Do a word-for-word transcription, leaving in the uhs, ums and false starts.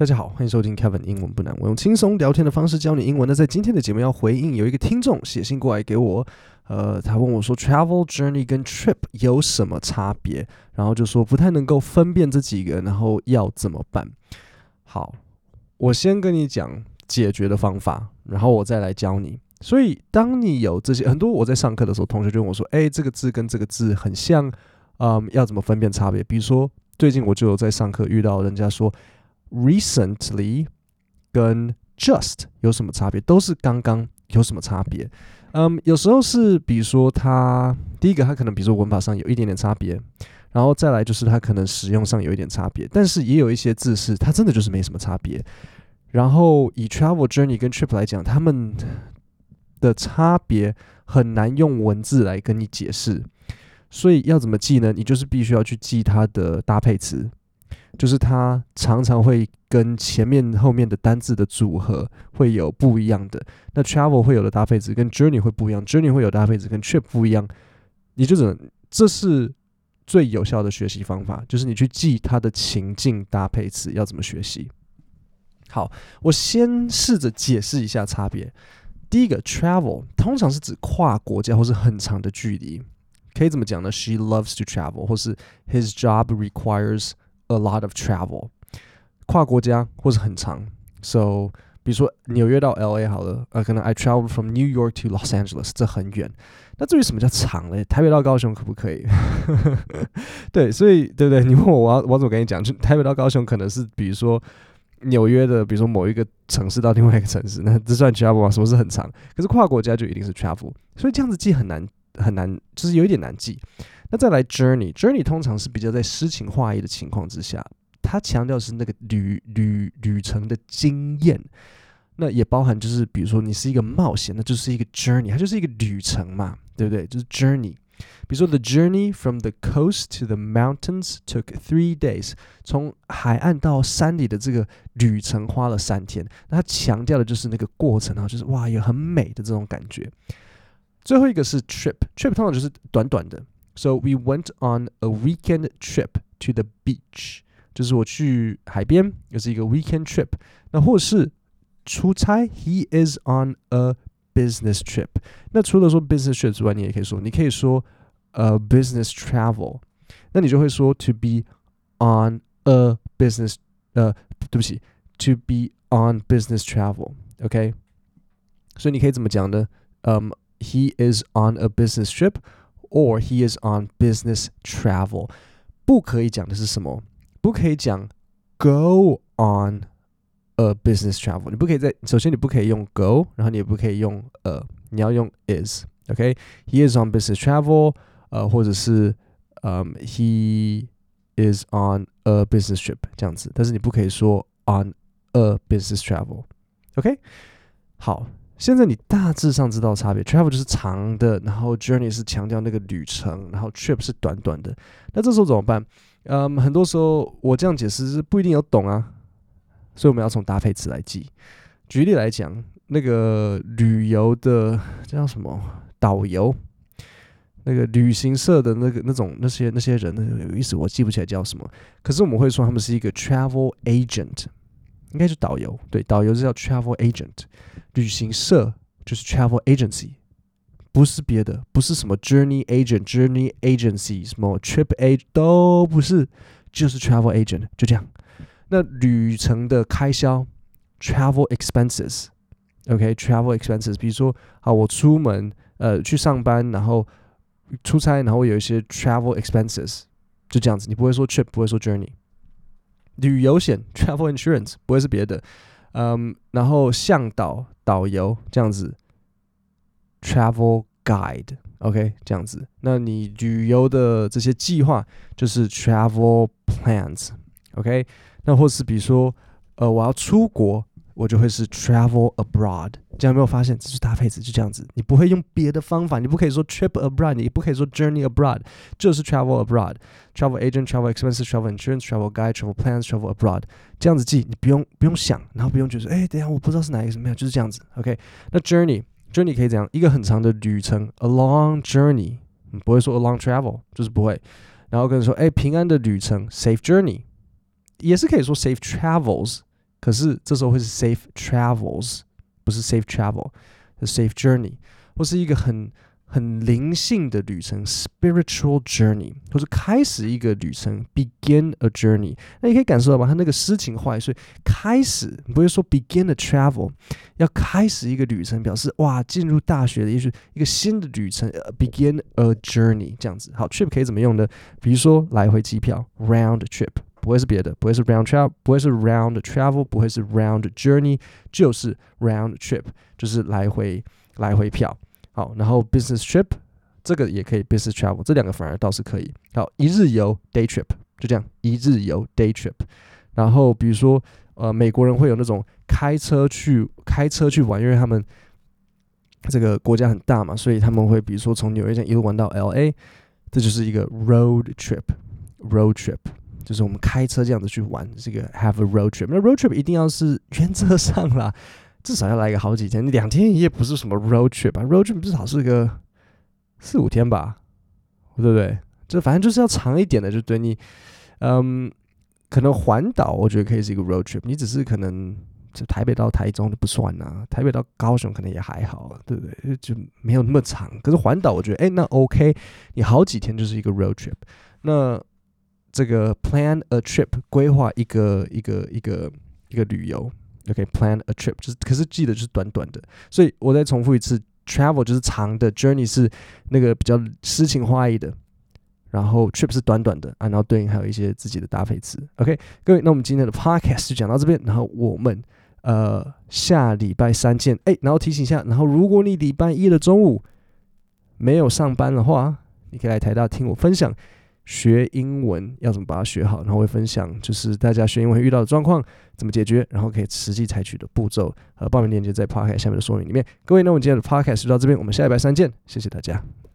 大家好，欢迎收听 Kevin 英文不难，我用轻松聊天的方式教你英文。那在今天的节目要回应有一个听众写信过来给我，呃，他问我说 travel journey 跟 trip 有什么差别，然后就说不太能够分辨这几个，然后要怎么办。好，我先跟你讲解决的方法，然后我再来教你。所以当你有这些很多，我在上课的时候，同学就问我说，哎，这个字跟这个字很像，嗯，要怎么分辨差别？比如说最近我就有在上课遇到人家说recently 跟 just 有什么差别？都是刚刚，有什么差别？嗯，有时候是比如说它第一个，它可能比如说文法上有一点点差别，然后再来就是它可能使用上有一点差别，但是也有一些字是它真的就是没什么差别。然后以 travel journey 跟 trip 来讲，他们的差别很难用文字来跟你解释，所以要怎么记呢？你就是必须要去记它的搭配词。就是它常常会跟前面后面的单字的组合会有不一样的。那 travel 会有的搭配词跟 journey 会不一样 ，journey 会有搭配词跟 trip 不一样。你就只能，这是最有效的学习方法，就是你去记它的情境搭配词要怎么学习。好，我先试着解释一下差别。第一个 travel 通常是指跨国家或是很长的距离，可以怎么讲呢 ？She loves to travel， 或是 His job requires a lot of travel， 跨国家或是很长。So， 比如说纽约到 L A 好了，呃，可能 I traveled from New York to Los Angeles， 这很远。那至于什么叫长嘞？台北到高雄可不可以？对，所以对不对？你问我，我要我要怎么跟你讲？台北到高雄可能是比如说纽约的，比如说某一个城市到另外一个城市，那这算 travel 吗？什么是很长？可是跨国家就一定是 travel， 所以这样子记很难很难，就是有一点难记。那再来 journey， journey 通常是比较在诗情画意的情况之下，它强调的是那个旅旅旅程的经验。那也包含就是比如说你是一个冒险，那就是一个 journey， 它就是一个旅程嘛，对不对？就是 journey。比如说 the journey from the coast to the mountains took three days， 从海岸到山里的这个旅程花了三天。那它强调的就是那个过程啊，就是哇，有很美的这种感觉。最后一个是 trip，trip 通常就是短短的。So we went on a weekend trip to the beach， 就是我去海边，也是一个 weekend trip。那或是出差 ，He is on a business trip。那除了说 business trip 之外，你也可以说，你可以说呃 business travel， 那你就会说 to be on a business， 呃，对不起 ，to be on business travel，OK？、Okay? 所以你可以怎么讲呢？嗯、um,，He is on a business trip。Or he is on business travel， 不可以讲的是什么？不可以讲 go on a business travel。你不可以在首先你不可以用 go， 然后你也不可以用 a， 你要用 is。OK，he is on business travel， 呃，或者是嗯、um, he is on a business trip 这样子，但是你不可以说 on a business travel。OK， 好。现在你大致上知道差别 ，travel 就是长的，然后 journey 是强调那个旅程，然后 trip 是短短的。那这时候怎么办？嗯，很多时候我这样解释是不一定有懂啊，所以我们要从搭配词来记。举例来讲，那个旅游的这叫什么导游，那个旅行社的那个那种那些那些人，有意思我记不起来叫什么，可是我们会说他们是一个 travel agent。应该是导游，对，导游是叫 travel agent， 旅行社就是 travel agency， 不是别的，不是什么 journey agent、journey agency、什么 trip agent 都不是，就是 travel agent， 就这样。那旅程的开销 travel expenses，OK，travel expenses， 比如说，好，我出门呃去上班，然后出差，然后有一些 travel expenses， 就这样子，你不会说 trip， 不会说 journey。旅游险 travel insurance 不会是别的，嗯，然后向导导游这样子 travel guide，OK， 这样子。那你旅游的这些计划就是 travel plans，OK， 那或是比如说，呃，我要出国，我就会是 travel abroad。这样有没有发现？这是搭配词，就这样子。你不会用别的方法，你不可以说 trip abroad， 你不可以说 journey abroad， 就是 travel abroad。travel agent, travel expenses, travel insurance, travel guide, travel plans, travel abroad。这样子记，你不用不用想，然后不用觉得，哎，等一下我不知道是哪一个什么样，就是这样子。OK， 那 journey journey 可以怎样？一个很长的旅程 ，a long journey， 不会说 a long travel， 就是不会。然后跟你说，哎，平安的旅程 ，safe journey， 也是可以说 safe travels。 可是这时候会是 safe travels， 不是 safe travel， 是 safe journey， 或是一个很很灵性的旅程 spiritual journey， 或是开始一个旅程 begin a journey。 那你可以感受到吧，他那个诗情画意，所以开始你不会说 begin a travel， 要开始一个旅程，表示哇进入大学的也许一个新的旅程、uh, begin a journey 这样子。好 trip 可以怎么用呢？比如说来回机票 round trip， 不会是别的，不会是 round travel， 不会是 round travel， 不会是 round journey， 就是 round trip， 就是来回来回票。好，然后 business trip 这个也可以 business travel， 这两个反而倒是可以。好，一日游 day trip 就这样，一日游 day trip。然后比如说呃，美国人会有那种开车去开车去玩，因为他们这个国家很大嘛，所以他们会比如说从纽约这样一路玩到 L A， 这就是一个 road trip。road trip 就是我们开车这样子去玩，这个 have a road trip。那 road trip 一定要是原则上啦，至少要来个好几天，两天一夜不是什么 road trip 啊 ，road trip 至少是个四五天吧，对不对？就反正就是要长一点的，就对你，嗯，可能环岛我觉得可以是一个 road trip， 你只是可能就台北到台中就不算啊，台北到高雄可能也还好，对不对？就没有那么长。可是环岛我觉得，哎，那 OK， 你好几天就是一个 road trip。那这个 plan a trip 规划一个一个一个一个旅游。OK, plan a trip 就是，可是记得就是短短的，所以我再重复一次 ，travel 就是长的 ，journey 是那个比较诗情画意的，然后 trip 是短短的啊，然后对应还有一些自己的搭配词。OK， 各位，那我们今天的 podcast 就讲到这边，然后我们呃下礼拜三见。哎，然后提醒一下，然后如果你礼拜一的中午没有上班的话，你可以来台大听我分享。学英文要怎么把它学好，然后会分享就是大家学英文会遇到的状况怎么解决，然后可以实际采取的步骤。呃，报名链接在 podcast 下面的说明里面。各位，那我们今天的 podcast 就到这边，我们下礼拜三见，谢谢大家。